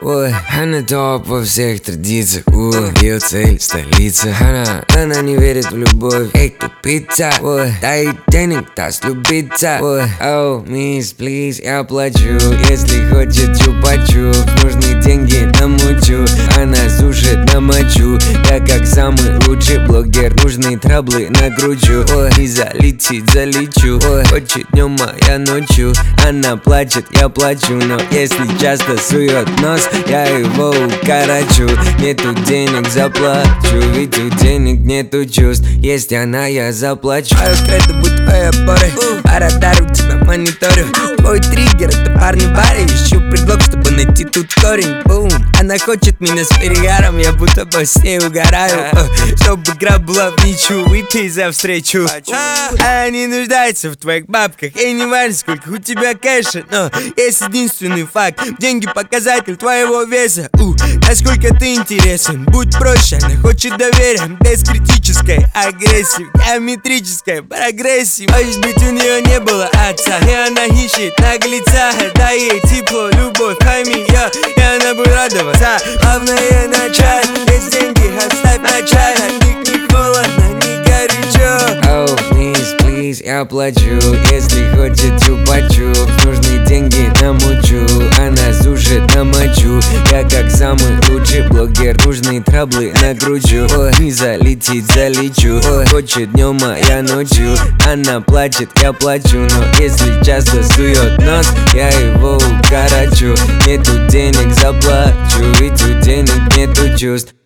Ой, она топ во всех традициях. Ее цель столица. Она не верит в любовь. Эй, тупица. Ой, дай денег, даст любиться. Ой, оу, мисс, плиз, я плачу. Если хочет чупа-чуп, нужны деньги намучу. Она сушит на мочу. Я как самый лучший блогер, нужные траблы накручу. Ой, и залетит, залечу. Ой, хочет днем, а я ночью. Она плачет, я плачу. Но если часто сует нос, я его укорочу. Нету денег, заплачу. Ведь у денег нету чувств. Есть она, я заплачу. Это будет твоя пора. По радару тебя мониторю. Твой триггер, это парни в баре. Ищу предлог, чтобы найти тут корень. Бум. Она хочет меня с перегаром. Я будто бы с ней угораю. Чтобы игра была в ничью. Выпей за встречу. Она не нуждается в твоих бабках. И не важно, сколько у тебя кэша. Но есть единственный факт. Деньги показатель твоего веса. Насколько ты интересен. Будь проще, она хочет доверия. Без критической агрессии. Геометрической прогрессии. Может быть, у нее не было отца. И она ищет наглеца. Дай ей тепло, любовь, пойми ее. И она будет радоваться. Главное начать. Есть деньги, оставь начать. От них не холодно, не горячо. Оу, мисс, плиз, я плачу. Если хочет чупа-чуп, нужны деньги намучу. Она сушит на мочу. Я как самый лучший блогер, нужные траблы накручу. Ой, не залетит, залечу. Ой, хочет днем, а я ночью. Она плачет, я плачу. Но если часто сует нос, я его укорочу. Нету денег, заплачу. Ведь у денег нету чувств.